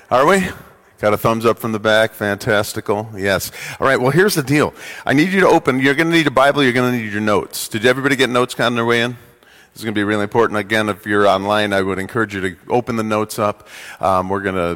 Are we? Got a thumbs up from the back. Fantastical. Yes. All right, well, here's the deal. I need you to open. You're going to need a Bible. You're going to need your notes. Did everybody get notes on their way in? This is going to be really important. Again, if you're online, I would encourage you to open the notes up. We're going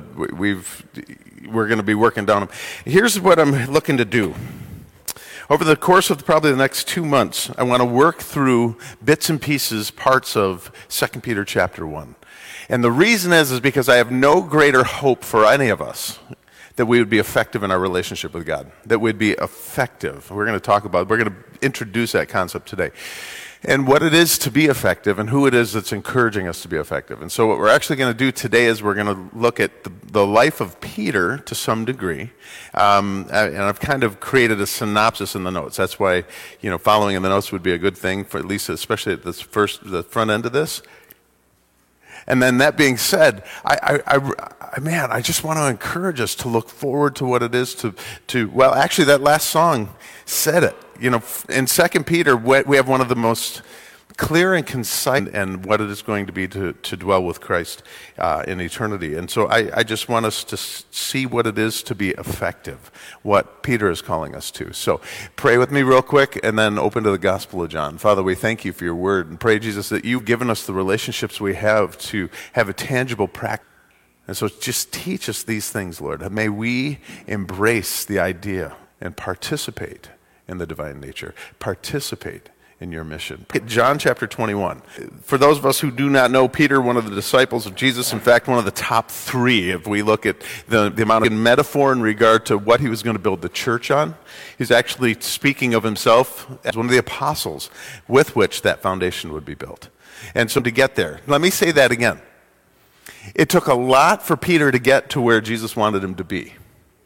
to be working down them. Here's what I'm looking to do. Over the course of probably the next 2 months, I want to work through bits and pieces, parts of 2 Peter chapter 1. And the reason is because I have no greater hope for any of us that we would be effective in our relationship with God, that we'd be effective. We're going to introduce that concept today. And what it is to be effective and who it is that's encouraging us to be effective. And so what we're actually going to do today is we're going to look at the life of Peter to some degree. And I've kind of created a synopsis in the notes. That's why, following in the notes would be a good thing for at least, especially at the front end of this. And then that being said, I just want to encourage us to look forward to what it is well, actually that last song said it. In 2 Peter, we have one of the most clear and concise and what it is going to be to dwell with Christ in eternity. And so I just want us to see what it is to be effective, what Peter is calling us to. So pray with me real quick and then open to the Gospel of John. Father, we thank you for your word and pray, Jesus, that you've given us the relationships we have to have a tangible practice. And so just teach us these things, Lord. May we embrace the idea and participate in the divine nature. Participate in your mission. John chapter 21. For those of us who do not know Peter, one of the disciples of Jesus, in fact, one of the top three, if we look at the amount of metaphor in regard to what he was going to build the church on, he's actually speaking of himself as one of the apostles with which that foundation would be built. And so to get there, let me say that again. It took a lot for Peter to get to where Jesus wanted him to be.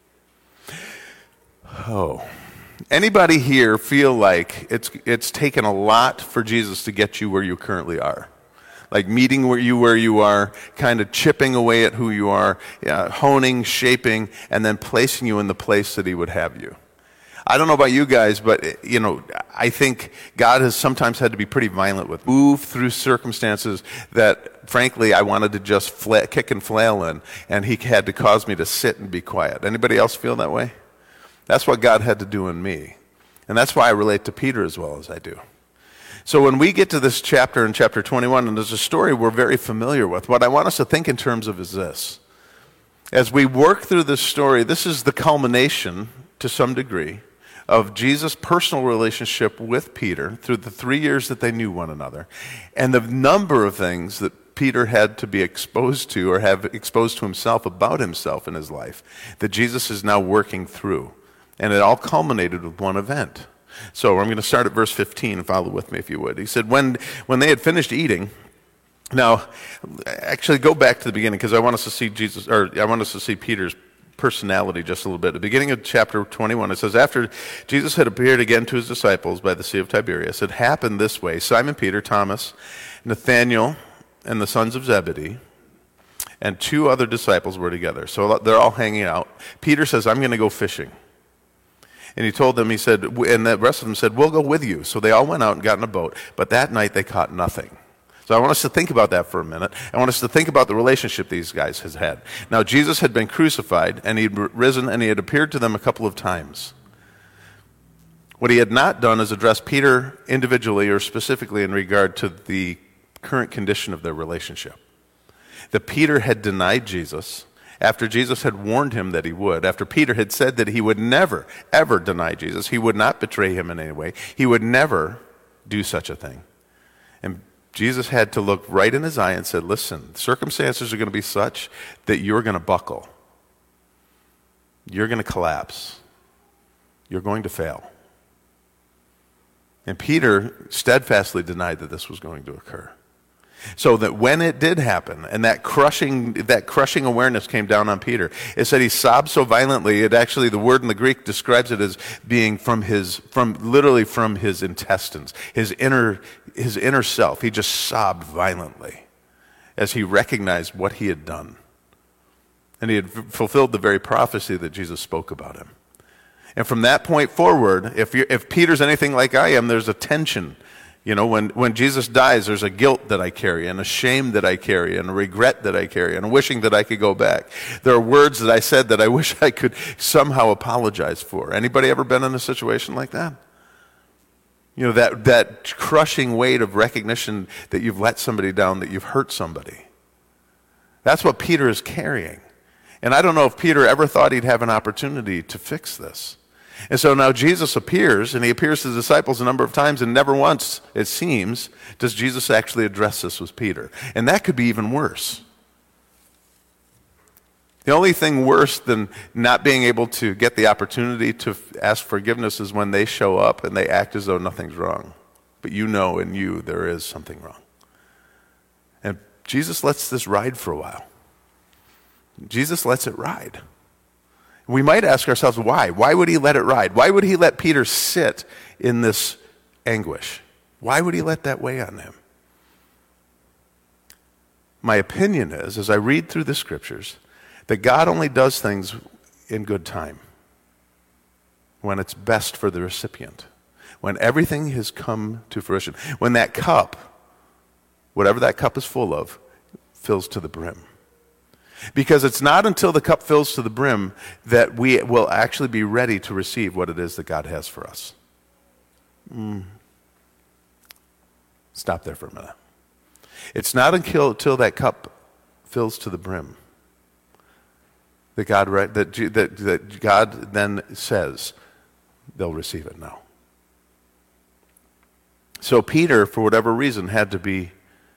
Anybody here feel like it's taken a lot for Jesus to get you where you currently are? Like meeting where you are, kind of chipping away at who you are, honing, shaping, and then placing you in the place that he would have you. I don't know about you guys, but I think God has sometimes had to be pretty violent with move through circumstances that, frankly, I wanted to just kick and flail in, and he had to cause me to sit and be quiet. Anybody else feel that way? That's what God had to do in me. And that's why I relate to Peter as well as I do. So when we get to this chapter in chapter 21, and there's a story we're very familiar with, what I want us to think in terms of is this. As we work through this story, this is the culmination, to some degree, of Jesus' personal relationship with Peter through the 3 years that they knew one another, and the number of things that Peter had to be exposed to or have exposed to himself about himself in his life that Jesus is now working through. And it all culminated with one event. So I'm going to start at verse 15. Follow with me if you would. He said, when they had finished eating, now, actually go back to the beginning because I want us to see Peter's personality just a little bit. At the beginning of chapter 21, it says, after Jesus had appeared again to his disciples by the Sea of Tiberias, it happened this way. Simon Peter, Thomas, Nathanael, and the sons of Zebedee, and 2 other disciples were together. So they're all hanging out. Peter says, I'm going to go fishing. And he told them, he said, and the rest of them said, we'll go with you. So they all went out and got in a boat. But that night they caught nothing. So I want us to think about that for a minute. I want us to think about the relationship these guys has had. Now Jesus had been crucified, and he'd risen, and he had appeared to them a couple of times. What he had not done is address Peter individually or specifically in regard to the current condition of their relationship. That Peter had denied Jesus after Jesus had warned him that he would, after Peter had said that he would never, ever deny Jesus, he would not betray him in any way, he would never do such a thing. And Jesus had to look right in his eye and said, listen, circumstances are going to be such that you're going to buckle. You're going to collapse. You're going to fail. And Peter steadfastly denied that this was going to occur. So that when it did happen, and that crushing awareness came down on Peter, it said he sobbed so violently. It actually, the word in the Greek describes it as being literally from his intestines, his inner self. He just sobbed violently as he recognized what he had done, and he had fulfilled the very prophecy that Jesus spoke about him. And from that point forward, if Peter's anything like I am, there's a tension. You know, when Jesus dies, there's a guilt that I carry, and a shame that I carry, and a regret that I carry, and a wishing that I could go back. There are words that I said that I wish I could somehow apologize for. Anybody ever been in a situation like that? You know, that crushing weight of recognition that you've let somebody down, that you've hurt somebody. That's what Peter is carrying. And I don't know if Peter ever thought he'd have an opportunity to fix this. And so now Jesus appears, and he appears to the disciples a number of times, and never once, it seems, does Jesus actually address this with Peter. And that could be even worse. The only thing worse than not being able to get the opportunity to ask forgiveness is when they show up and they act as though nothing's wrong. But you know in you there is something wrong. And Jesus lets this ride for a while. Jesus lets it ride. We might ask ourselves, why? Why would he let it ride? Why would he let Peter sit in this anguish? Why would he let that weigh on him? My opinion is, as I read through the scriptures, that God only does things in good time, when it's best for the recipient, when everything has come to fruition, when that cup, whatever that cup is full of, fills to the brim. Because it's not until the cup fills to the brim that we will actually be ready to receive what it is that God has for us. Stop there for a minute. It's not until that cup fills to the brim that God then says they'll receive it now. So Peter, for whatever reason, had to be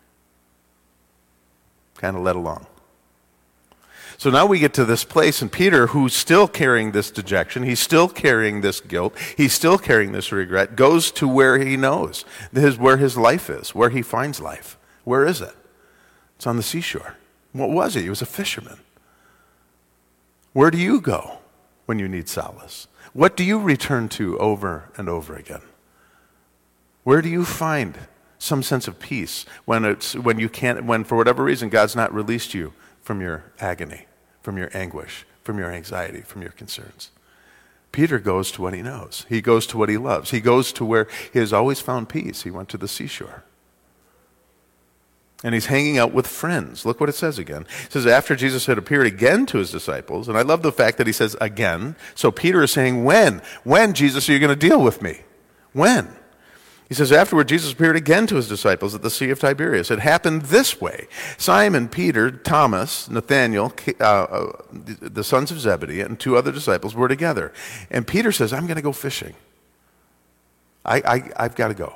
kind of led along. So now we get to this place, and Peter, who's still carrying this dejection, he's still carrying this guilt, he's still carrying this regret, goes to where he knows, where his life is, where he finds life. Where is it? It's on the seashore. What was he? He was a fisherman. Where do you go when you need solace? What do you return to over and over again? Where do you find some sense of peace when for whatever reason God's not released you from your agony, from your anguish, from your anxiety, from your concerns? Peter goes to what he knows. He goes to what he loves. He goes to where he has always found peace. He went to the seashore. And he's hanging out with friends. Look what it says again. It says, after Jesus had appeared again to his disciples, and I love the fact that he says again. So Peter is saying, when? When, Jesus, are you going to deal with me? When? He says, afterward, Jesus appeared again to his disciples at the Sea of Tiberias. It happened this way. Simon, Peter, Thomas, Nathanael, the sons of Zebedee, and two other disciples were together. And Peter says, I'm going to go fishing. I've got to go.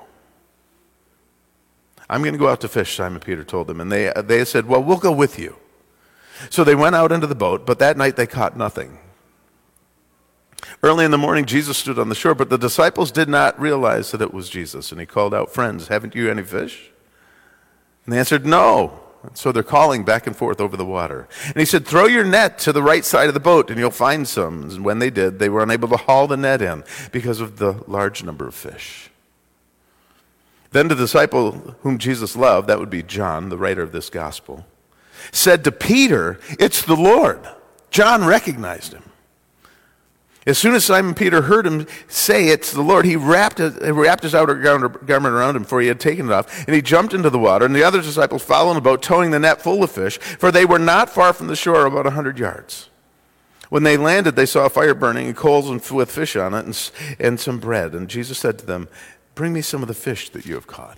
I'm going to go out to fish, Simon Peter told them. And they said, well, we'll go with you. So they went out into the boat, but that night they caught nothing. Early in the morning, Jesus stood on the shore, but the disciples did not realize that it was Jesus. And he called out, friends, haven't you any fish? And they answered, no. And so they're calling back and forth over the water. And he said, throw your net to the right side of the boat, and you'll find some. And when they did, they were unable to haul the net in because of the large number of fish. Then the disciple whom Jesus loved, that would be John, the writer of this gospel, said to Peter, it's the Lord. John recognized him. As soon as Simon Peter heard him say it's the Lord, he wrapped his outer garment around him, for he had taken it off, and he jumped into the water, and the other disciples followed in the boat, towing the net full of fish, for they were not far from the shore, about 100 yards. When they landed, they saw a fire burning, and coals with fish on it, and some bread. And Jesus said to them, bring me some of the fish that you have caught.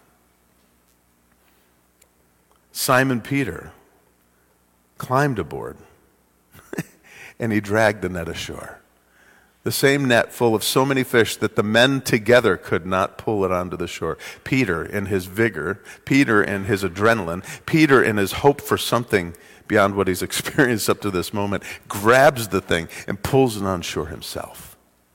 Simon Peter climbed aboard, and he dragged the net ashore. The same net full of so many fish that the men together could not pull it onto the shore. Peter, in his vigor, Peter in his adrenaline, Peter in his hope for something beyond what he's experienced up to this moment, grabs the thing and pulls it on shore himself.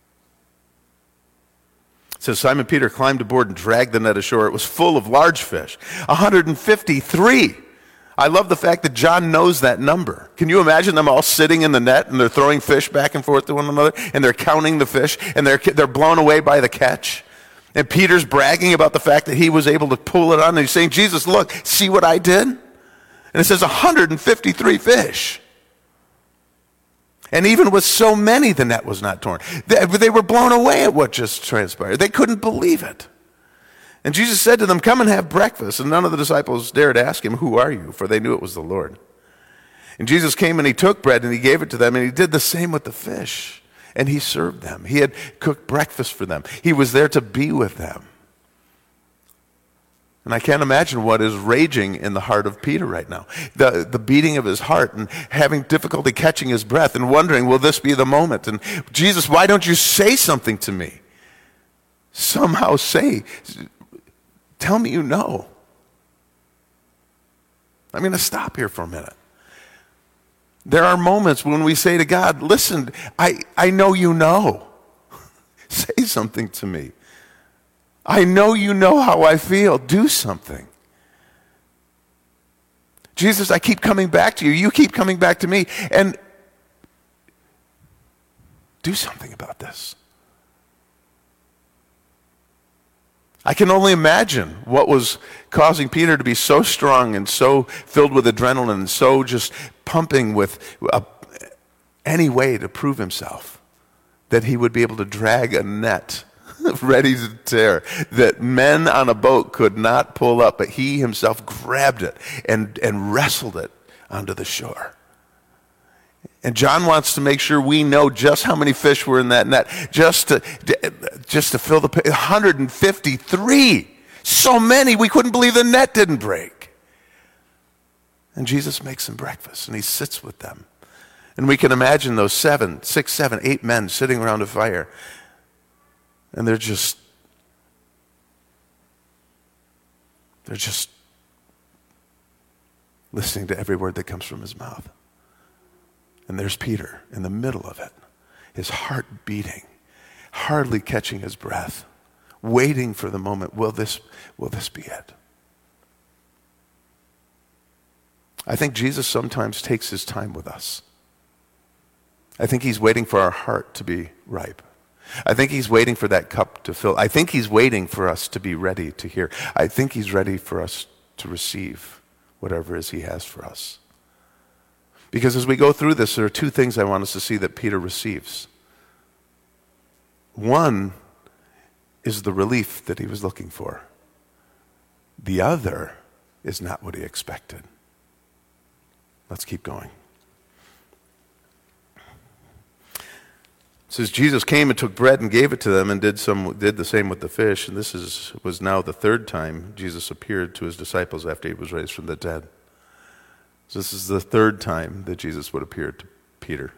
It says Simon Peter climbed aboard and dragged the net ashore. It was full of large fish, 153. I love the fact that John knows that number. Can you imagine them all sitting in the net and they're throwing fish back and forth to one another and they're counting the fish and they're blown away by the catch? And Peter's bragging about the fact that he was able to pull it on, and he's saying, Jesus, look, see what I did? And it says 153 fish. And even with so many, the net was not torn. They were blown away at what just transpired. They couldn't believe it. And Jesus said to them, "Come and have breakfast." And none of the disciples dared ask him, "Who are you?" For they knew it was the Lord. And Jesus came and he took bread and he gave it to them, and he did the same with the fish. And he served them. He had cooked breakfast for them. He was there to be with them. And I can't imagine what is raging in the heart of Peter right now. The beating of his heart and having difficulty catching his breath and wondering, will this be the moment? And Jesus, why don't you say something to me? Somehow say, tell me you know. I'm going to stop here for a minute. There are moments when we say to God, listen, I know you know. Say something to me. I know you know how I feel. Do something. Jesus, I keep coming back to you. You keep coming back to me. And do something about this. I can only imagine what was causing Peter to be so strong and so filled with adrenaline and so just pumping with any way to prove himself that he would be able to drag a net ready to tear that men on a boat could not pull up, but he himself grabbed it and wrestled it onto the shore. And John wants to make sure we know just how many fish were in that net, just to fill the 153. So many, we couldn't believe the net didn't break. And Jesus makes them breakfast, and he sits with them. And we can imagine those 6, 7, 8 men sitting around a fire, and they're just listening to every word that comes from his mouth. And there's Peter in the middle of it, his heart beating, hardly catching his breath, waiting for the moment. Will this be it? I think Jesus sometimes takes his time with us. I think he's waiting for our heart to be ripe. I think he's waiting for that cup to fill. I think he's waiting for us to be ready to hear. I think he's ready for us to receive whatever it is he has for us. Because as we go through this, there are 2 things I want us to see that Peter receives. One is the relief that he was looking for. The other is not what he expected. Let's keep going. It says, Jesus came and took bread and gave it to them and did the same with the fish. And this was now the 3rd time Jesus appeared to his disciples after he was raised from the dead. So this is the 3rd time that Jesus would appear to Peter.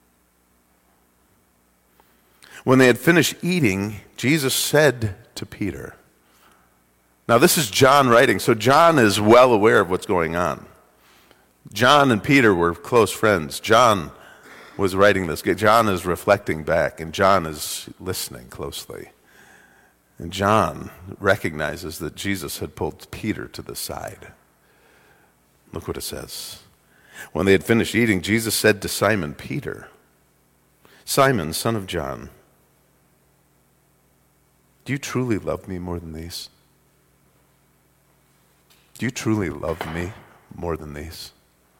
When they had finished eating, Jesus said to Peter. Now this is John writing, so John is well aware of what's going on. John and Peter were close friends. John was writing this. John is reflecting back, and John is listening closely. And John recognizes that Jesus had pulled Peter to the side. Look what it says. When they had finished eating, Jesus said to Simon Peter, "Simon, son of John, do you truly love me more than these? Do you truly love me more than these?"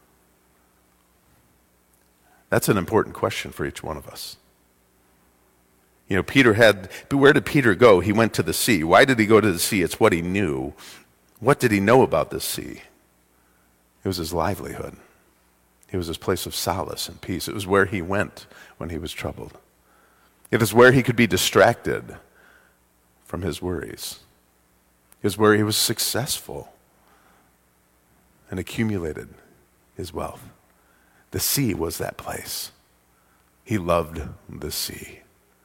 That's an important question for each one of us. You know, where did Peter go? He went to the sea. Why did he go to the sea? It's what he knew. What did he know about the sea? It was his livelihood. It was his place of solace and peace. It was where he went when he was troubled. It was where he could be distracted from his worries. It was where he was successful and accumulated his wealth. The sea was that place. He loved the sea.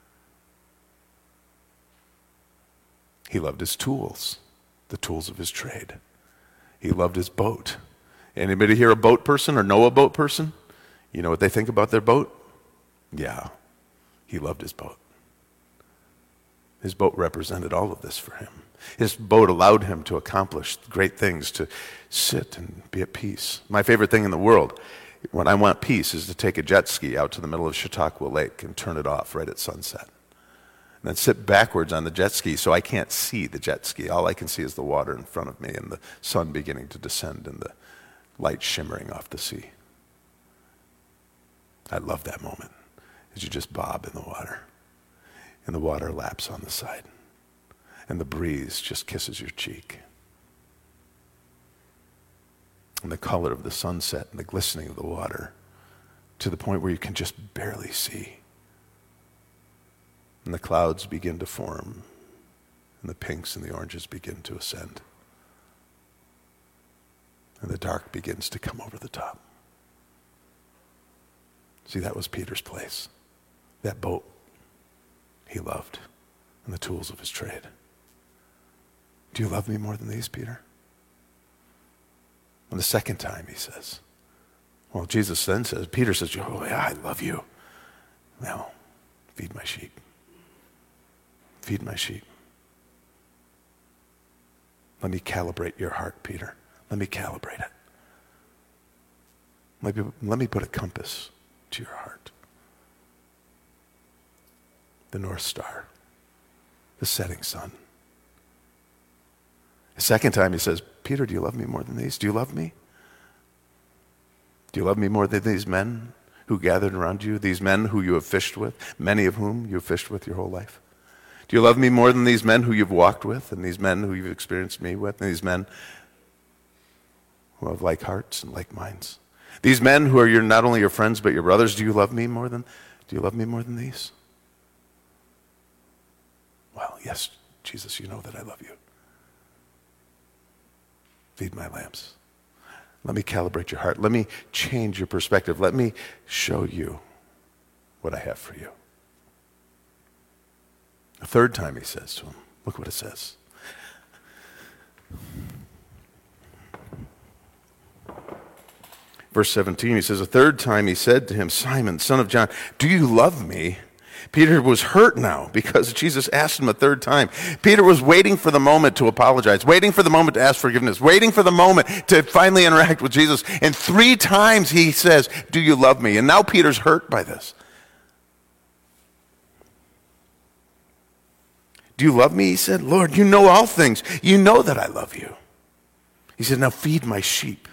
He loved his tools, the tools of his trade. He loved his boat. Anybody here a boat person or know a boat person? You know what they think about their boat? Yeah, he loved his boat. His boat represented all of this for him. His boat allowed him to accomplish great things, to sit and be at peace. My favorite thing in the world, when I want peace, is to take a jet ski out to the middle of Chautauqua Lake and turn it off right at sunset. And then sit backwards on the jet ski so I can't see the jet ski. All I can see is the water in front of me and the sun beginning to descend and the light shimmering off the sea. I love that moment as you just bob in the water and the water laps on the side. and the breeze just kisses your cheek. And the color of the sunset and the glistening of the water to the point where you can just barely see. And the clouds begin to form, and the pinks and the oranges begin to ascend. And the dark begins to come over the top. See, that was Peter's place. That boat he loved and the tools of his trade. Do you love me more than these, Peter? And the second time he says, well, Jesus then says, Peter says, oh yeah, I love you. Now, feed my sheep. Feed my sheep. Let me calibrate your heart, Peter. Let me calibrate it. Let me put a compass to your heart. The North Star. The setting sun. The second time he says, Peter, do you love me more than these? Do you love me? Do you love me more than these men who gathered around you? These men who you have fished with, many of whom you have fished with your whole life? Do you love me more than these men who you've walked with, and these men who you've experienced me with, and these men who have like hearts and like minds? These men who are not only your friends but your brothers, do you love me more than these? Well, yes, Jesus, you know that I love you. Feed my lambs. Let me calibrate your heart. Let me change your perspective. Let me show you what I have for you. A third time he says to him, look what it says. Verse 17, he says, a third time he said to him, Simon, son of John, do you love me? Peter was hurt now because Jesus asked him a third time. Peter was waiting for the moment to apologize, waiting for the moment to ask forgiveness, waiting for the moment to finally interact with Jesus. And 3 times he says, do you love me? And now Peter's hurt by this. Do you love me? He said, Lord, you know all things. You know that I love you. He said, now feed my sheep.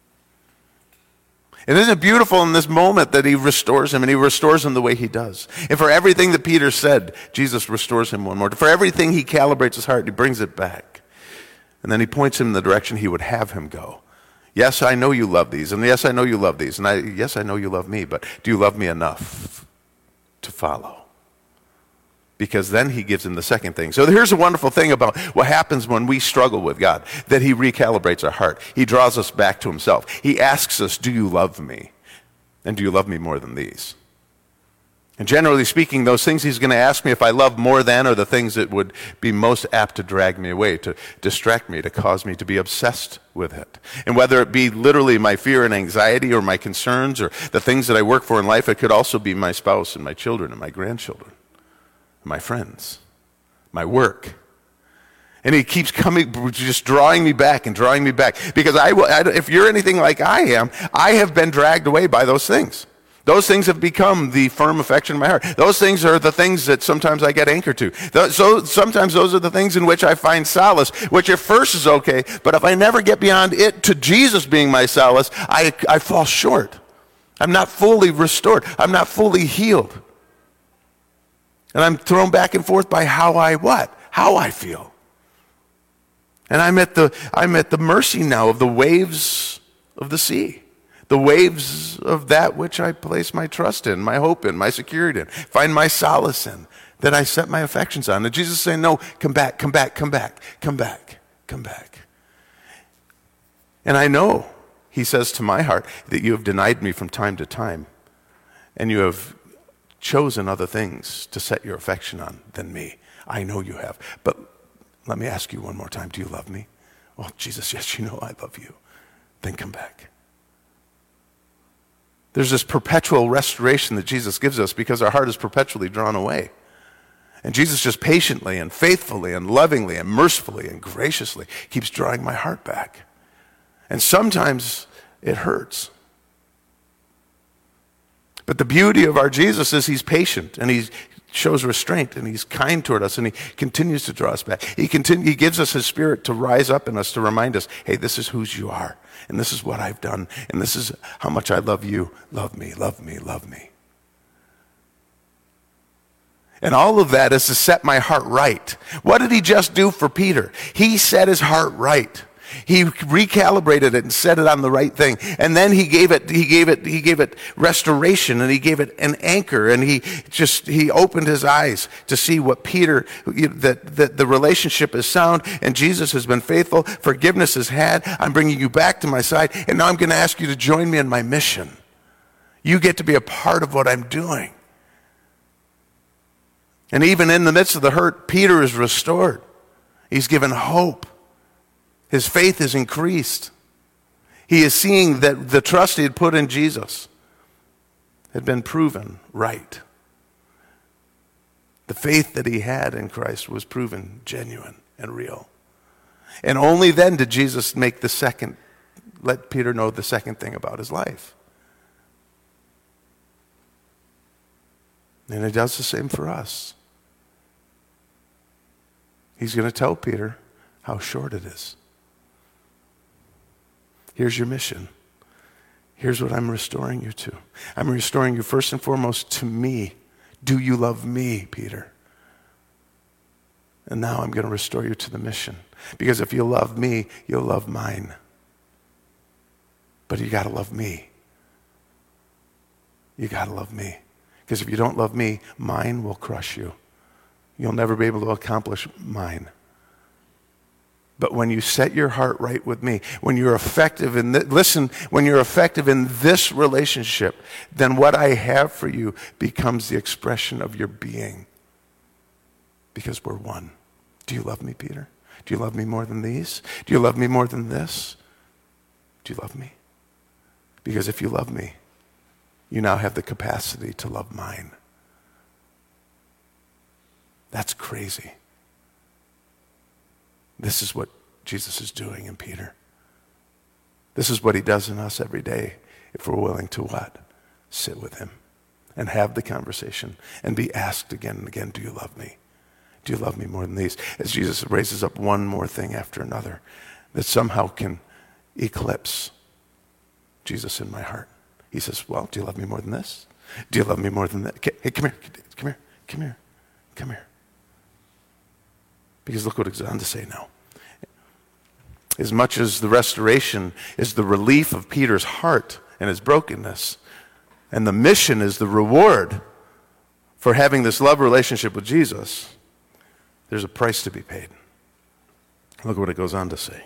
And isn't it beautiful in this moment that he restores him, and he restores him the way he does? And for everything that Peter said, Jesus restores him one more. For everything, he calibrates his heart, he brings it back. And then he points him in the direction he would have him go. Yes, I know you love these, and yes, I know you love these, and yes, I know you love me, but do you love me enough to follow? Because then he gives him the second thing. So here's a wonderful thing about what happens when we struggle with God, that he recalibrates our heart. He draws us back to himself. He asks us, do you love me? And do you love me more than these? And generally speaking, those things he's going to ask me if I love more than are the things that would be most apt to drag me away, to distract me, to cause me to be obsessed with it. And whether it be literally my fear and anxiety or my concerns or the things that I work for in life, it could also be my spouse and my children and my grandchildren. My friends, my work. And he keeps coming, just drawing me back and drawing me back. Because if you're anything like I am, I have been dragged away by those things. Those things have become the firm affection of my heart. Those things are the things that sometimes I get anchored to. So sometimes those are the things in which I find solace, which at first is okay, but if I never get beyond it to Jesus being my solace, I fall short. I'm not fully restored. I'm not fully healed. And I'm thrown back and forth by how I feel. And I'm at the mercy now of the waves of the sea. The waves of that which I place my trust in, my hope in, my security in, find my solace in, that I set my affections on. And Jesus is saying, no, come back, come back, come back, come back, come back. And I know, he says to my heart, that you have denied me from time to time. And you have chosen other things to set your affection on than me. I know you have. But let me ask you one more time. Do you love me? Oh, Jesus, yes, you know I love you. Then come back. There's this perpetual restoration that Jesus gives us because our heart is perpetually drawn away. And Jesus just patiently and faithfully and lovingly and mercifully and graciously keeps drawing my heart back. And sometimes it hurts. But the beauty of our Jesus is he's patient and he shows restraint and he's kind toward us and he continues to draw us back. He gives us his Spirit to rise up in us to remind us, hey, this is whose you are and this is what I've done and this is how much I love you. Love me, love me, love me. And all of that is to set my heart right. What did he just do for Peter? He set his heart right. He recalibrated it and set it on the right thing. And then he gave it restoration, and he gave it an anchor, and he opened his eyes to see what Peter, that the relationship is sound, and Jesus has been faithful, forgiveness is had, I'm bringing you back to my side, and now I'm going to ask you to join me in my mission. You get to be a part of what I'm doing. And even in the midst of the hurt, Peter is restored. He's given hope. His faith is increased. He is seeing that the trust he had put in Jesus had been proven right. The faith that he had in Christ was proven genuine and real. And only then did Jesus let Peter know the second thing about his life. And he does the same for us. He's going to tell Peter how short it is. Here's your mission. Here's what I'm restoring you to. I'm restoring you first and foremost to me. Do you love me, Peter? And now I'm going to restore you to the mission. Because if you love me, you'll love mine. But you got to love me. You got to love me. Because if you don't love me, mine will crush you. You'll never be able to accomplish mine. But when you set your heart right with me, when you're effective in when you're effective in this relationship, then what I have for you becomes the expression of your being. Because we're one. Do you love me, Peter? Do you love me more than these? Do you love me more than this? Do you love me? Because if you love me, you now have the capacity to love mine. That's crazy. This is what Jesus is doing in Peter. This is what he does in us every day if we're willing to what? Sit with him and have the conversation and be asked again and again, do you love me? Do you love me more than these? As Jesus raises up one more thing after another that somehow can eclipse Jesus in my heart. He says, well, do you love me more than this? Do you love me more than that? Hey, come here. Because look what it goes on to say now. As much as the restoration is the relief of Peter's heart and his brokenness, and the mission is the reward for having this love relationship with Jesus, there's a price to be paid. Look what it goes on to say.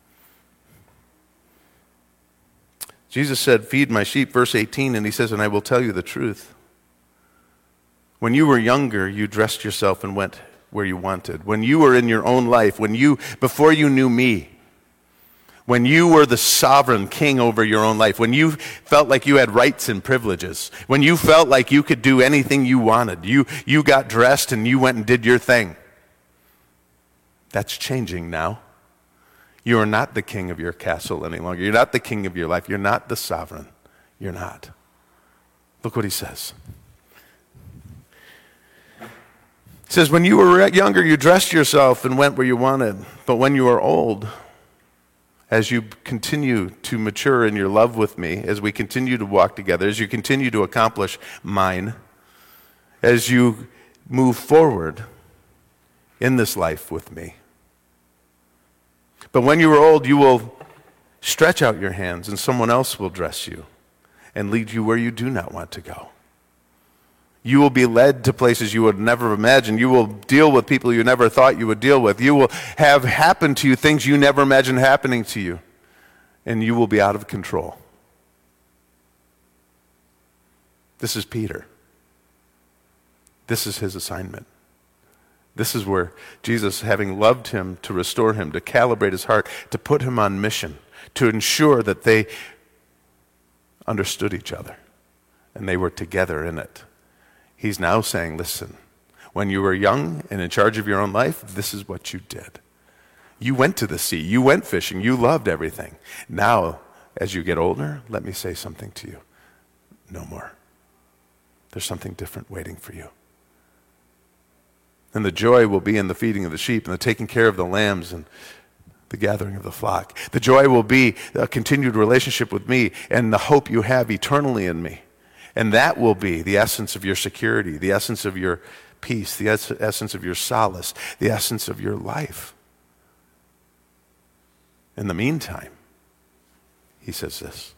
Jesus said, feed my sheep, verse 18, and he says, and I will tell you the truth. When you were younger, you dressed yourself and went where you wanted. When you were in your own life, before you knew me, when you were the sovereign king over your own life, when you felt like you had rights and privileges, when you felt like you could do anything you wanted, you got dressed and you went and did your thing. That's changing now. You are not the king of your castle any longer. You're not the king of your life. You're not the sovereign. You're not. Look what he says. He says, when you were younger, you dressed yourself and went where you wanted. But when you are old, as you continue to mature in your love with me, as we continue to walk together, as you continue to accomplish mine, as you move forward in this life with me. But when you are old, you will stretch out your hands and someone else will dress you and lead you where you do not want to go. You will be led to places you would never imagine. You will deal with people you never thought you would deal with. You will have happen to you things you never imagined happening to you. And you will be out of control. This is Peter. This is his assignment. This is where Jesus, having loved him, to restore him, to calibrate his heart, to put him on mission, to ensure that they understood each other and they were together in it. He's now saying, listen, when you were young and in charge of your own life, this is what you did. You went to the sea, you went fishing, you loved everything. Now, as you get older, let me say something to you. No more. There's something different waiting for you. And the joy will be in the feeding of the sheep and the taking care of the lambs and the gathering of the flock. The joy will be a continued relationship with me and the hope you have eternally in me. And that will be the essence of your security, the essence of your peace, the essence of your solace, the essence of your life. In the meantime, he says this.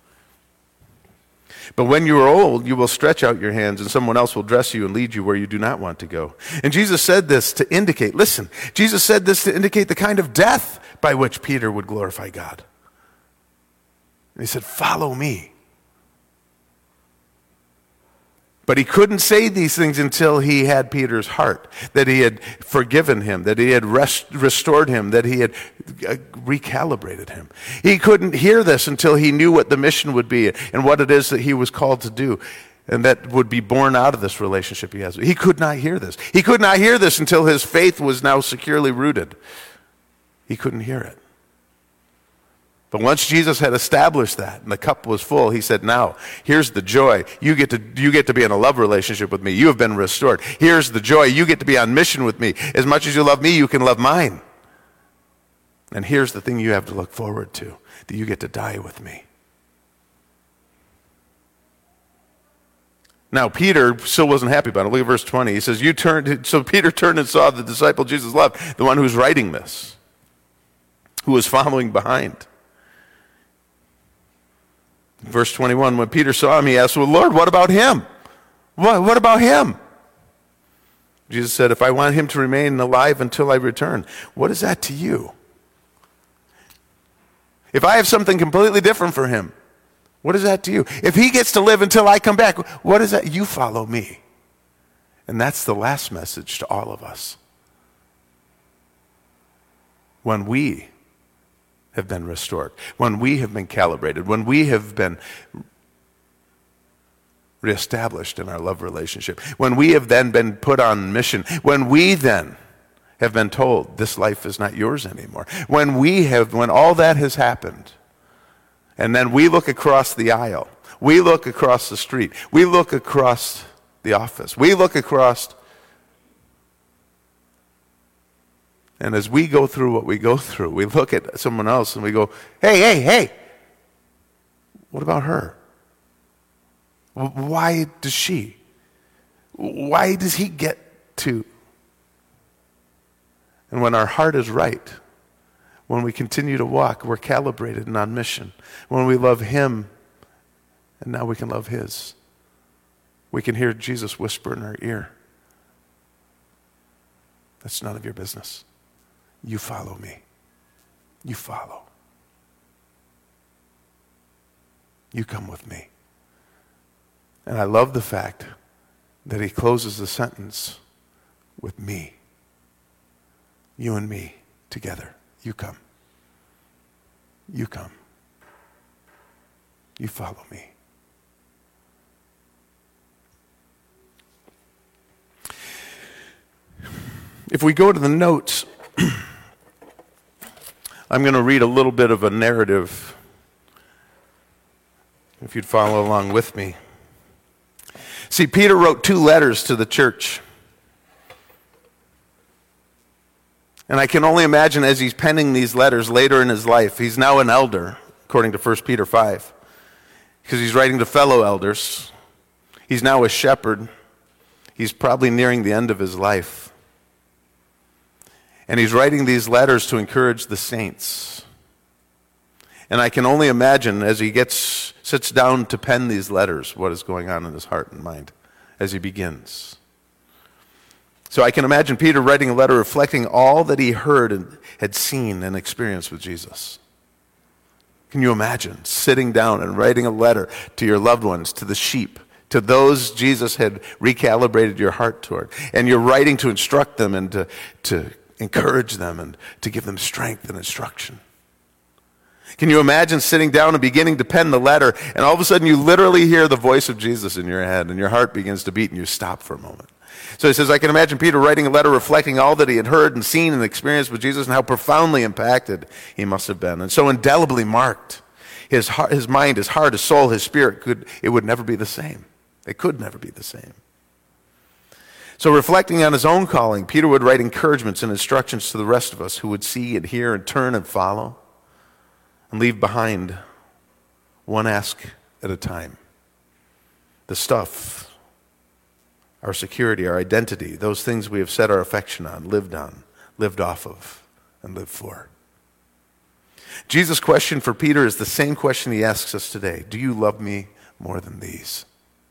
But when you are old, you will stretch out your hands, and someone else will dress you and lead you where you do not want to go. And Jesus said this to indicate, listen, Jesus said this to indicate the kind of death by which Peter would glorify God. And he said, follow me. But he couldn't say these things until he had Peter's heart, that he had forgiven him, that he had restored him, that he had recalibrated him. He couldn't hear this until he knew what the mission would be and what it is that he was called to do, and that would be born out of this relationship he has. He could not hear this. He could not hear this until his faith was now securely rooted. He couldn't hear it. But once Jesus had established that and the cup was full, he said, now, here's the joy. You get to be in a love relationship with me. You have been restored. Here's the joy. You get to be on mission with me. As much as you love me, you can love mine. And here's the thing you have to look forward to, that you get to die with me. Now, Peter still wasn't happy about it. Look at verse 20. He says, so Peter turned and saw the disciple Jesus loved, the one who's writing this, who was following behind. Verse 21, when Peter saw him, he asked, well, Lord, what about him? What about him? Jesus said, if I want him to remain alive until I return, what is that to you? If I have something completely different for him, what is that to you? If he gets to live until I come back, what is that? You follow me. And that's the last message to all of us. When we have been restored, when we have been calibrated, when we have been reestablished in our love relationship, when we have then been put on mission, when we then have been told this life is not yours anymore, when all that has happened, and then we look across the aisle, we look across the street, we look across the office, we look across. And as we go through what we go through, we look at someone else and we go, hey, what about her? Why does she? Why does he get to? And when our heart is right, when we continue to walk, we're calibrated and on mission. When we love him, and now we can love his, we can hear Jesus whisper in our ear, that's none of your business. You follow me. You follow. You come with me. And I love the fact that he closes the sentence with me. You and me together. You come. You come. You follow me. If we go to the notes, I'm going to read a little bit of a narrative, if you'd follow along with me. See, Peter wrote 2 letters to the church. And I can only imagine as he's penning these letters later in his life, he's now an elder, according to 1 Peter 5, because he's writing to fellow elders. He's now a shepherd. He's probably nearing the end of his life. And he's writing these letters to encourage the saints. And I can only imagine as he sits down to pen these letters, what is going on in his heart and mind as he begins. So I can imagine Peter writing a letter reflecting all that he heard and had seen and experienced with Jesus. Can you imagine sitting down and writing a letter to your loved ones, to the sheep, to those Jesus had recalibrated your heart toward, and you're writing to instruct them and to encourage them and to give them strength and instruction? Can you imagine sitting down and beginning to pen the letter, and all of a sudden you literally hear the voice of Jesus in your head and your heart begins to beat and you stop for a moment? So he says, I can imagine Peter writing a letter reflecting all that he had heard and seen and experienced with Jesus and how profoundly impacted he must have been, and so indelibly marked. His heart, his mind, his heart, his soul, his spirit, it would never be the same. It could never be the same. So reflecting on his own calling, Peter would write encouragements and instructions to the rest of us who would see and hear and turn and follow and leave behind one ask at a time. The stuff our security, our identity, those things we have set our affection on, lived off of, and lived for. Jesus' question for Peter is the same question he asks us today. Do you love me more than these?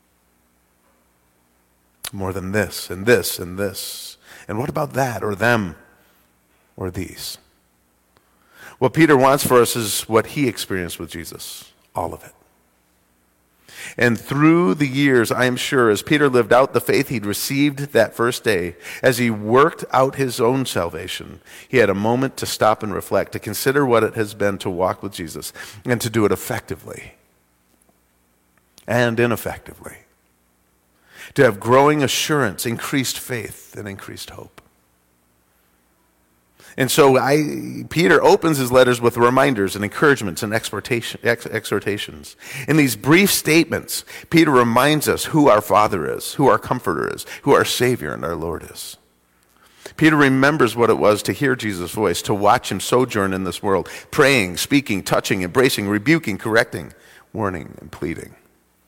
More than this, and this, and this. And what about that, or them, or these? What Peter wants for us is what he experienced with Jesus, all of it. And through the years, I am sure, as Peter lived out the faith he'd received that first day, as he worked out his own salvation, he had a moment to stop and reflect, to consider what it has been to walk with Jesus, and to do it effectively and ineffectively. To have growing assurance, increased faith, and increased hope. And so Peter opens his letters with reminders and encouragements and exhortations. In these brief statements, Peter reminds us who our Father is, who our Comforter is, who our Savior and our Lord is. Peter remembers what it was to hear Jesus' voice, to watch him sojourn in this world, praying, speaking, touching, embracing, rebuking, correcting, warning, and pleading.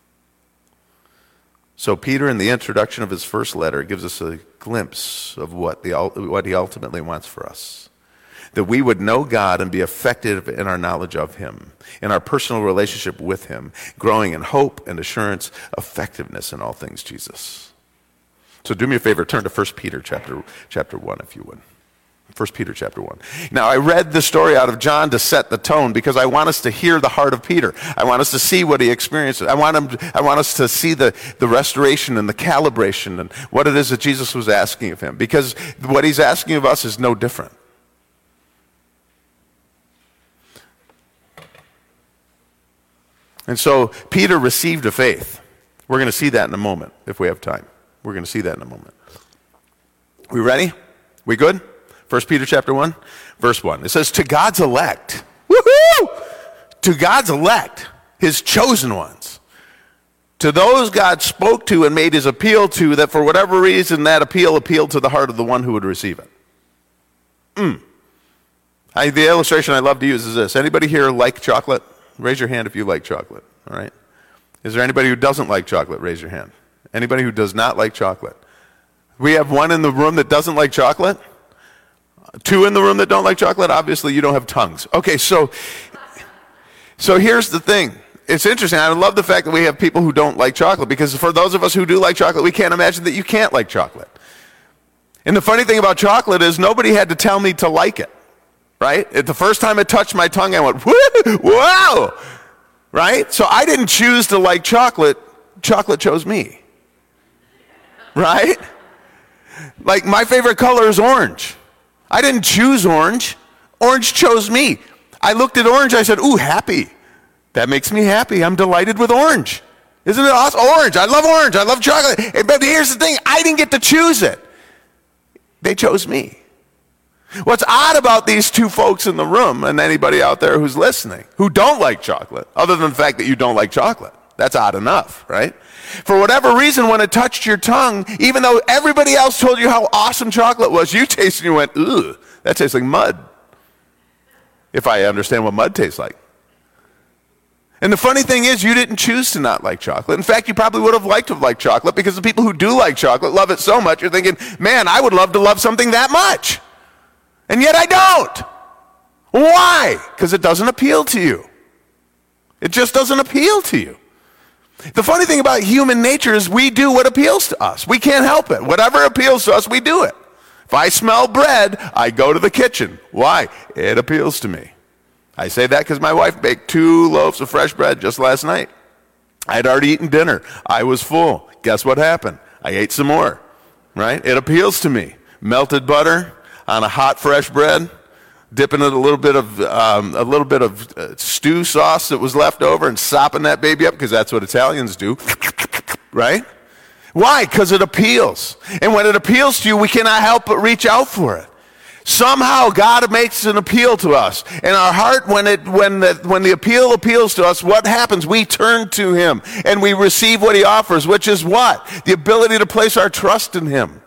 So Peter, in the introduction of his first letter, gives us a glimpse of what he ultimately wants for us. That we would know God and be effective in our knowledge of him, in our personal relationship with him, growing in hope and assurance, effectiveness in all things Jesus. So do me a favor, turn to 1 Peter chapter 1, if you would. 1 Peter chapter 1. Now, I read the story out of John to set the tone because I want us to hear the heart of Peter. I want us to see what he experienced. I want us to see the restoration and the calibration and what it is that Jesus was asking of him. Because what he's asking of us is no different. And so Peter received a faith. We're going to see that in a moment, if we have time. We're going to see that in a moment. We ready? We good? 1 Peter chapter 1, verse 1. It says, to God's elect. Woohoo! To God's elect, his chosen ones. To those God spoke to and made his appeal to, that for whatever reason that appeal appealed to the heart of the one who would receive it. The illustration I love to use is this. Anybody here like chocolate? Raise your hand if you like chocolate, all right? Is there anybody who doesn't like chocolate? Raise your hand. Anybody who does not like chocolate? We have one in the room that doesn't like chocolate. Two in the room that don't like chocolate. Obviously, you don't have tongues. Okay, so here's the thing. It's interesting. I love the fact that we have people who don't like chocolate, because for those of us who do like chocolate, we can't imagine that you can't like chocolate. And the funny thing about chocolate is nobody had to tell me to like it, right? The first time it touched my tongue, I went, wow, right? So I didn't choose to like chocolate. Chocolate chose me, right? Like, my favorite color is orange. I didn't choose orange. Orange chose me. I looked at orange, I said, ooh, happy. That makes me happy. I'm delighted with orange. Isn't it awesome? Orange. I love orange. I love chocolate. But here's the thing. I didn't get to choose it. They chose me. What's odd about these two folks in the room, and anybody out there who's listening, who don't like chocolate, other than the fact that you don't like chocolate, that's odd enough, right? For whatever reason, when it touched your tongue, even though everybody else told you how awesome chocolate was, you tasted and you went, ooh, that tastes like mud. If I understand what mud tastes like. And the funny thing is, you didn't choose to not like chocolate. In fact, you probably would have liked to have liked chocolate, because the people who do like chocolate love it so much, you're thinking, man, I would love to love something that much. And yet I don't. Why? Because it doesn't appeal to you. It just doesn't appeal to you. The funny thing about human nature is we do what appeals to us. We can't help it. Whatever appeals to us, we do it. If I smell bread, I go to the kitchen. Why? It appeals to me. I say that because my wife baked 2 loaves of fresh bread just last night. I had already eaten dinner. I was full. Guess what happened? I ate some more, right? It appeals to me. Melted butter on a hot fresh bread, dipping it a little bit of stew sauce that was left over and sopping that baby up, because that's what Italians do, right? Why? Because it appeals. And when it appeals to you, we cannot help but reach out for it. Somehow God makes an appeal to us. In our heart, when the appeal appeals to us, what happens? We turn to him and we receive what he offers, which is what? The ability to place our trust in him.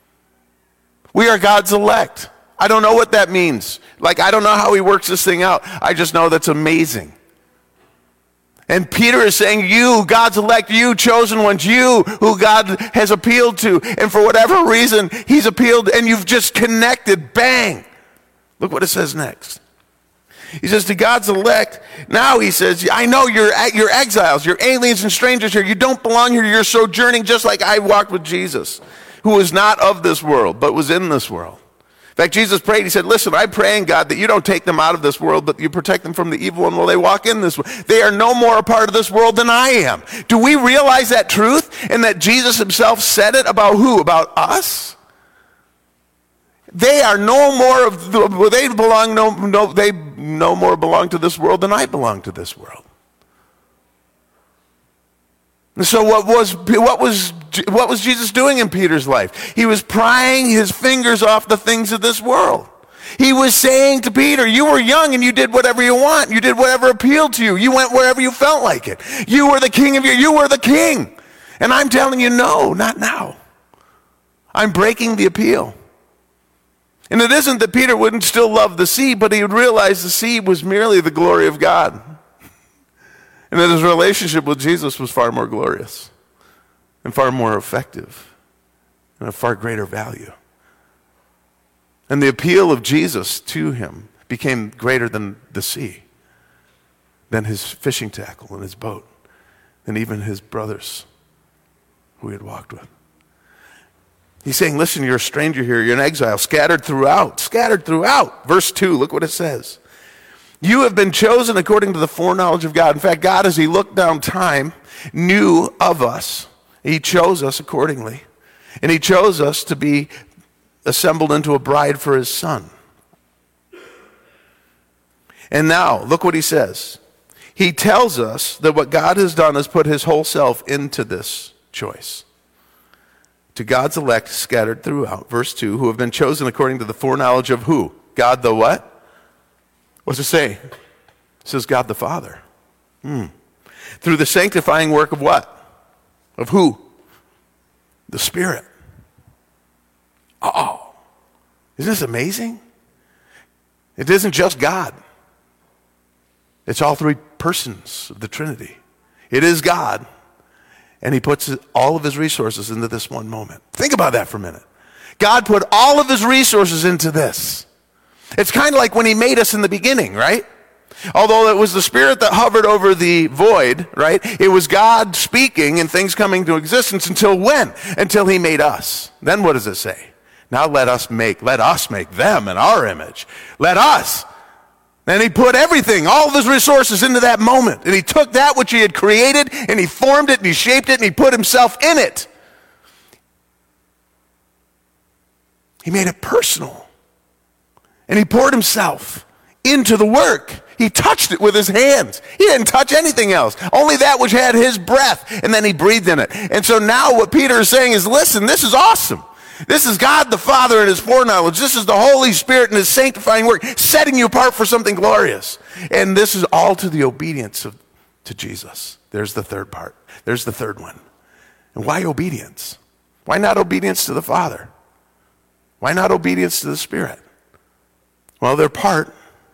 We are God's elect. I don't know what that means. Like, I don't know how he works this thing out. I just know that's amazing. And Peter is saying, you, God's elect, you, chosen ones, you, who God has appealed to. And for whatever reason, he's appealed and you've just connected. Bang. Look what it says next. He says to God's elect, now he says, I know you're exiles, you're aliens and strangers here. You don't belong here. You're sojourning just like I walked with Jesus, who was not of this world, but was in this world. In fact, Jesus prayed, he said, listen, I'm praying, God, that you don't take them out of this world, but you protect them from the evil one while they walk in this world. They are no more a part of this world than I am. Do we realize that truth? And that Jesus himself said it about who? About us? They are no more of they no more belong to this world than I belong to this world. And so what was Jesus doing in Peter's life? He was prying his fingers off the things of this world. He was saying to Peter, you were young and you did whatever you want. You did whatever appealed to you. You went wherever you felt like it. You were the king you were the king. And I'm telling you, no, not now. I'm breaking the appeal. And it isn't that Peter wouldn't still love the sea, but he would realize the sea was merely the glory of God. And that his relationship with Jesus was far more glorious and far more effective and of far greater value. And the appeal of Jesus to him became greater than the sea, than his fishing tackle and his boat, than even his brothers who he had walked with. He's saying, listen, you're a stranger here, you're an exile, scattered throughout. Verse 2, look what it says. You have been chosen according to the foreknowledge of God. In fact, God, as he looked down time, knew of us. He chose us accordingly. And he chose us to be assembled into a bride for his son. And now, look what he says. He tells us that what God has done is put his whole self into this choice. To God's elect scattered throughout, verse 2, who have been chosen according to the foreknowledge of who? God the what? What's it say? It says God the Father. Through the sanctifying work of what? Of who? The Spirit. Oh, isn't this amazing? It isn't just God. It's all three persons of the Trinity. It is God. And he puts all of his resources into this one moment. Think about that for a minute. God put all of his resources into this. It's kind of like when he made us in the beginning, right? Although it was the Spirit that hovered over the void, right? It was God speaking and things coming to existence until when? Until he made us. Then what does it say? Now let us make them in our image. Let us. And he put everything, all of his resources into that moment. And he took that which he had created and he formed it and he shaped it and he put himself in it. He made it personal. And he poured himself into the work. He touched it with his hands. He didn't touch anything else. Only that which had his breath. And then he breathed in it. And so now what Peter is saying is, listen, this is awesome. This is God the Father and his foreknowledge. This is the Holy Spirit and his sanctifying work, setting you apart for something glorious. And this is all to the obedience to Jesus. There's the third part. There's the third one. And why obedience? Why not obedience to the Father? Why not obedience to the Spirit? Well, they're part.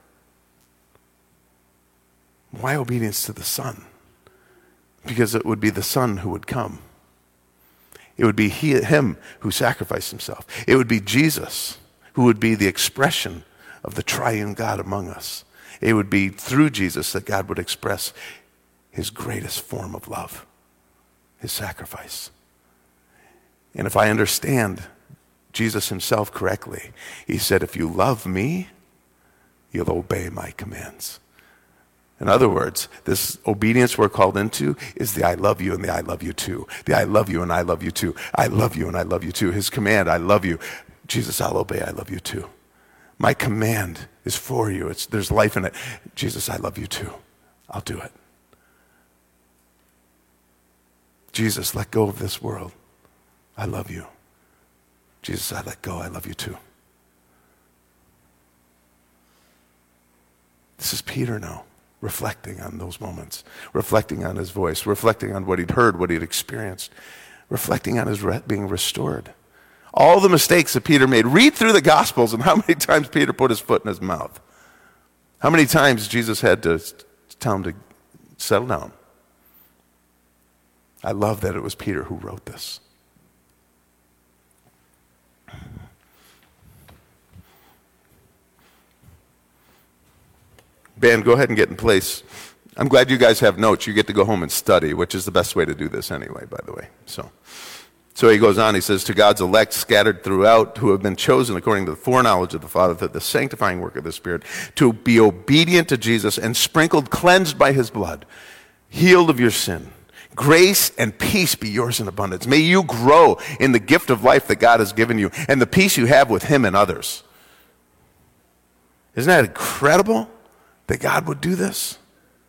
Why obedience to the Son? Because it would be the Son who would come. It would be him who sacrificed himself. It would be Jesus who would be the expression of the triune God among us. It would be through Jesus that God would express his greatest form of love, his sacrifice. And if I understand Jesus himself correctly, he said, if you love me, you'll obey my commands. In other words, this obedience we're called into is the I love you and the I love you too. The I love you and I love you too. I love you and I love you too. His command, I love you. Jesus, I'll obey, I love you too. My command is for you. There's life in it. Jesus, I love you too. I'll do it. Jesus, let go of this world. I love you. Jesus, I let go. I love you too. This is Peter now, reflecting on those moments, reflecting on his voice, reflecting on what he'd heard, what he'd experienced, reflecting on his being restored. All the mistakes that Peter made. Read through the Gospels and how many times Peter put his foot in his mouth. How many times Jesus had to tell him to settle down, I love that it was Peter who wrote this. Band, go ahead and get in place. I'm glad you guys have notes. You get to go home and study, which is the best way to do this anyway, by the way. So he goes on, he says, to God's elect scattered throughout, who have been chosen according to the foreknowledge of the Father, for the sanctifying work of the Spirit, to be obedient to Jesus and sprinkled, cleansed by his blood, healed of your sin. Grace and peace be yours in abundance. May you grow in the gift of life that God has given you and the peace you have with him and others. Isn't that incredible that God would do this?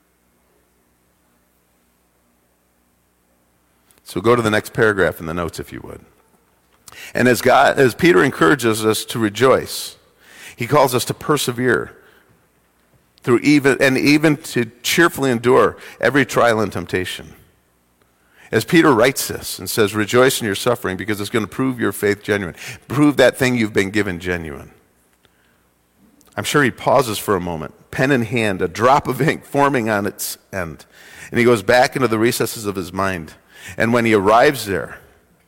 So go to the next paragraph in the notes, if you would. And as Peter encourages us to rejoice, he calls us to persevere through even to cheerfully endure every trial and temptation. As Peter writes this and says, rejoice in your suffering because it's going to prove your faith genuine. Prove that thing you've been given genuine. I'm sure he pauses for a moment, pen in hand, a drop of ink forming on its end. And he goes back into the recesses of his mind. And when he arrives there,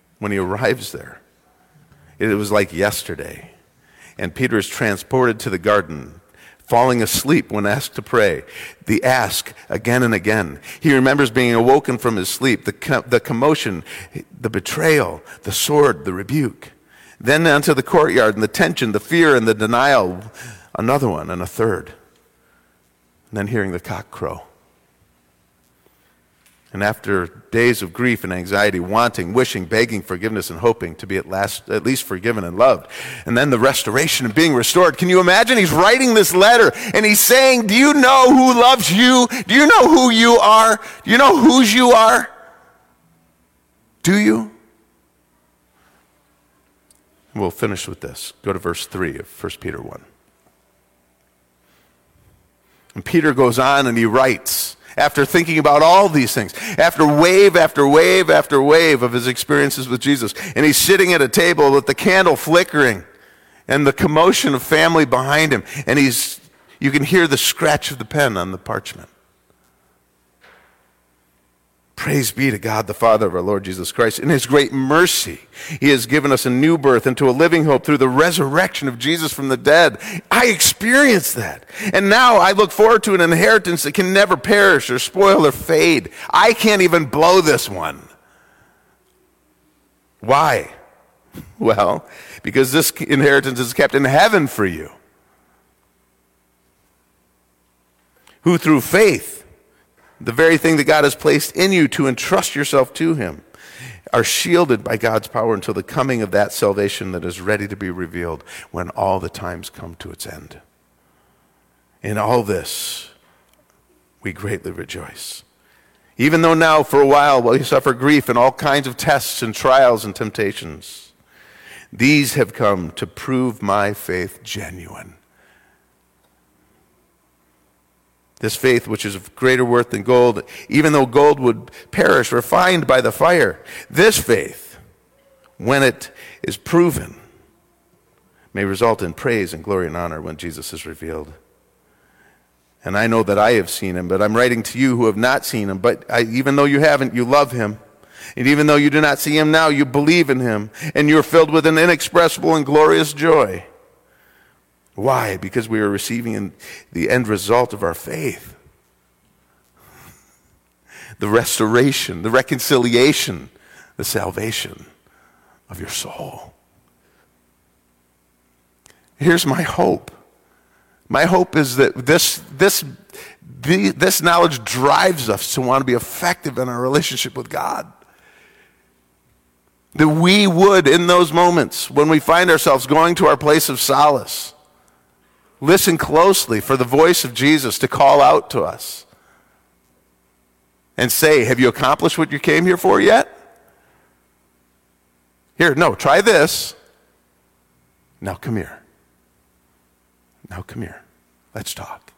it was like yesterday. And Peter is transported to the garden, falling asleep when asked to pray. The ask again and again. He remembers being awoken from his sleep, the commotion, the betrayal, the sword, the rebuke. Then onto the courtyard and the tension, the fear and the denial. Another one and a third. And then hearing the cock crow. And after days of grief and anxiety, wanting, wishing, begging forgiveness, and hoping to be at least forgiven and loved. And then the restoration and being restored. Can you imagine? He's writing this letter and he's saying, do you know who loves you? Do you know who you are? Do you know whose you are? Do you? We'll finish with this. Go to verse 3 of 1 Peter 1. And Peter goes on and he writes, after thinking about all these things, after wave after wave after wave of his experiences with Jesus, and he's sitting at a table with the candle flickering and the commotion of family behind him, and you can hear the scratch of the pen on the parchment. Praise be to God, the Father of our Lord Jesus Christ. In his great mercy, he has given us a new birth into a living hope through the resurrection of Jesus from the dead. I experienced that. And now I look forward to an inheritance that can never perish or spoil or fade. I can't even blow this one. Why? Well, because this inheritance is kept in heaven for you, who through faith, the very thing that God has placed in you to entrust yourself to him, are shielded by God's power until the coming of that salvation that is ready to be revealed when all the times come to its end. In all this, we greatly rejoice. Even though now, for a while we suffer grief and all kinds of tests and trials and temptations, these have come to prove my faith genuine. This faith, which is of greater worth than gold, even though gold would perish, refined by the fire. This faith, when it is proven, may result in praise and glory and honor when Jesus is revealed. And I know that I have seen him, but I'm writing to you who have not seen him. But even though you haven't, you love him. And even though you do not see him now, you believe in him. And you're filled with an inexpressible and glorious joy. Why? Because we are receiving the end result of our faith. The restoration, the reconciliation, the salvation of your soul. Here's my hope. My hope is that this knowledge drives us to want to be effective in our relationship with God. That we would, in those moments when we find ourselves going to our place of solace, listen closely for the voice of Jesus to call out to us and say, have you accomplished what you came here for yet? Here, no, try this. Now come here. Now come here. Let's talk.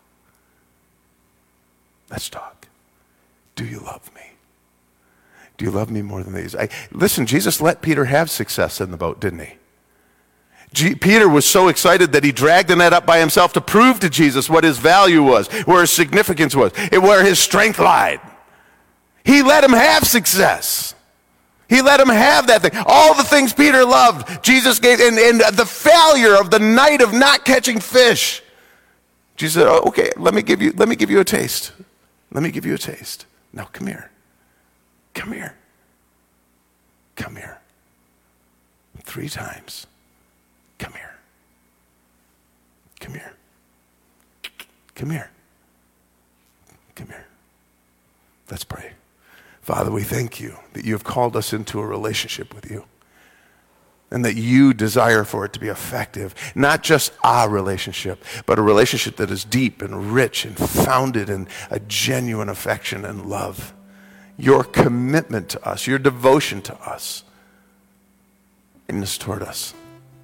Let's talk. Do you love me? Do you love me more than these? Listen, Jesus let Peter have success in the boat, didn't he? Peter was so excited that he dragged the net up by himself to prove to Jesus what his value was, where his significance was, and where his strength lied. He let him have success. He let him have that thing. All the things Peter loved, Jesus gave, and the failure of the night of not catching fish. Jesus said, oh, okay, let me give you a taste. Let me give you a taste. Now come here. Come here. Come here. 3 times. Come here. Come here. Come here. Come here. Let's pray. Father, we thank you that you have called us into a relationship with you and that you desire for it to be effective. Not just our relationship, but a relationship that is deep and rich and founded in a genuine affection and love. Your commitment to us, your devotion to us, and this toward us.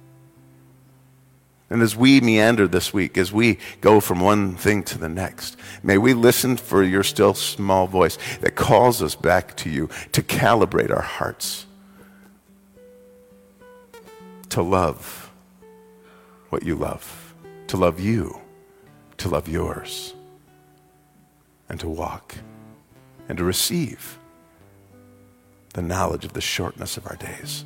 And as we meander this week, as we go from one thing to the next, may we listen for your still small voice that calls us back to you, to calibrate our hearts, to love what you love, to love you, to love yours, and to walk and to receive the knowledge of the shortness of our days,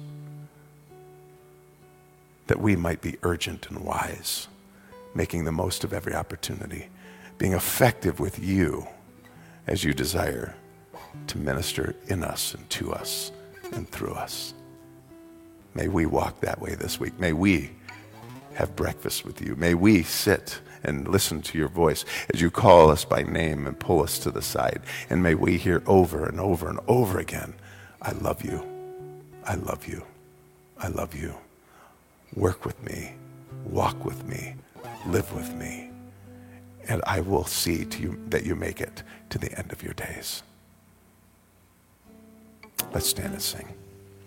that we might be urgent and wise, making the most of every opportunity, being effective with you as you desire to minister in us and to us and through us. May we walk that way this week. May we have breakfast with you. May we sit and listen to your voice as you call us by name and pull us to the side. And may we hear over and over and over again, I love you. I love you. I love you. Work with me, walk with me, live with me, and I will see to you that you make it to the end of your days. Let's stand and sing.